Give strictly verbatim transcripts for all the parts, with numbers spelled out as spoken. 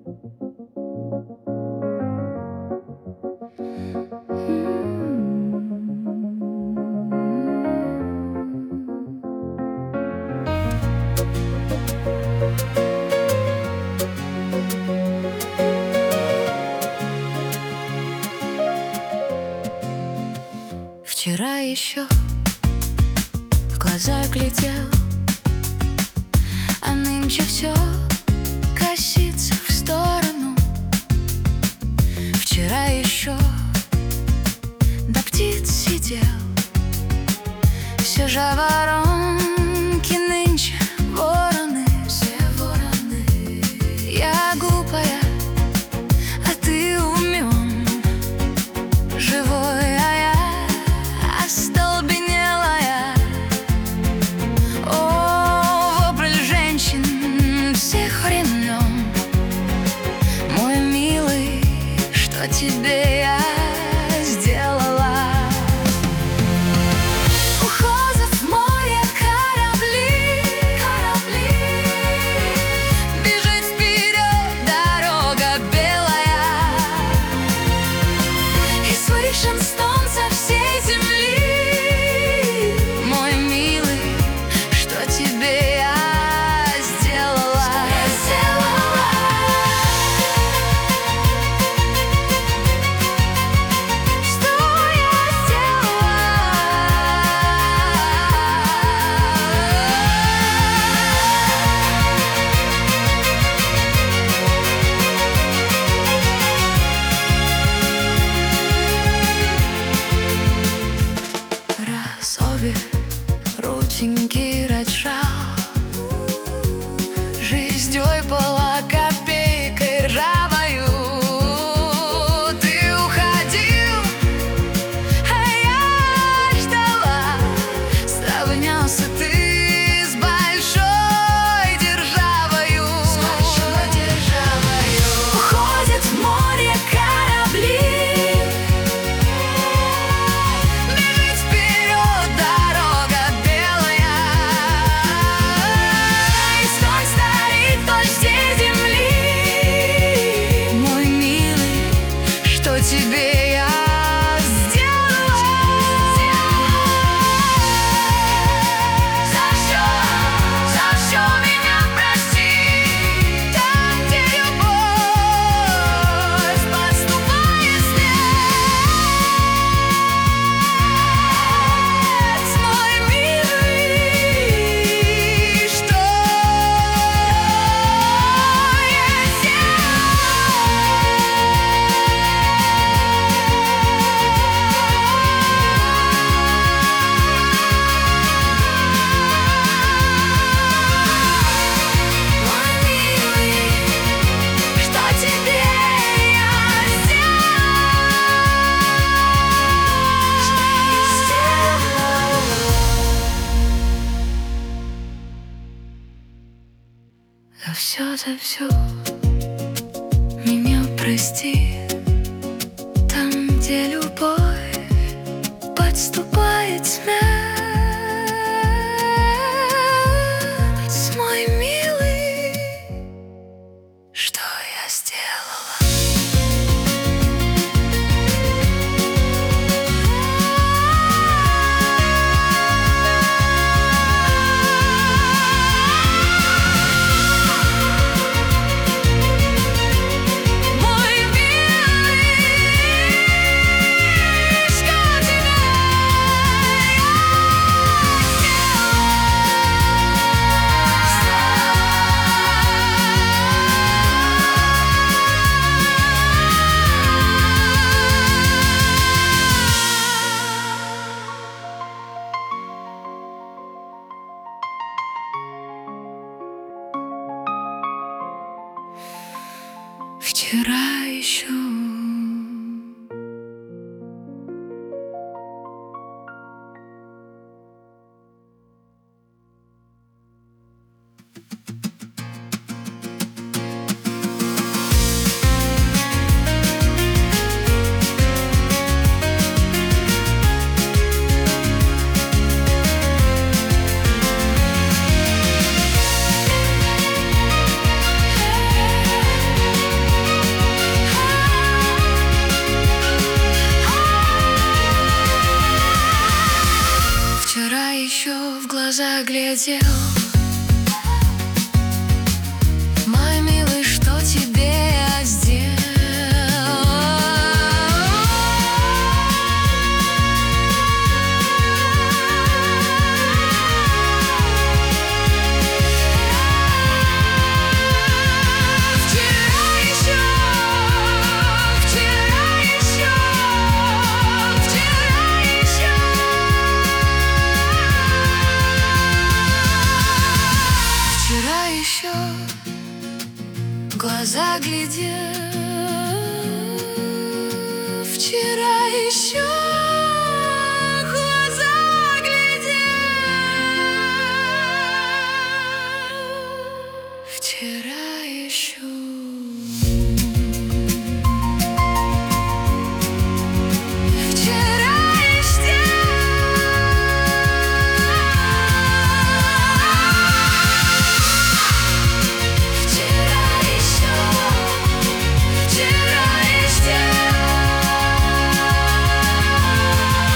Вчера еще в глаза глядел, а нынче все косится в сторону. Вчера еще до птиц сидел, все жаворонки, нынче вороны. Все вороны. Я глупая, а ты умен, живой, а я остолбенелая. О, вопль женщин всех времен. Мой милый, что тебе я сделала? Уходят в море корабли, корабли. Бежит вперед дорога белая, и слышен стон со всей земли. Мой милый, что тебе я сделала? Обе рученьки разжал, жизнью была копейкой ржавою. Ты уходил, а я ждала. Сравнялся ты с большой державою, с большой державою. Уходят в море корабли, тебе я сделала. За все, за все меня прости. Там, где любовь подступает смерть. Мой милый, что я сделала? За все, за все меня прости. Там, где любовь подступает смерть. Мой милый, что я сделала? Вчера еще глаза глядел. Вчера еще в глаза глядел. Вчера еще.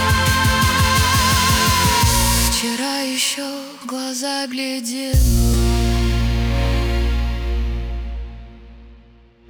Вчера еще в глаза глядел.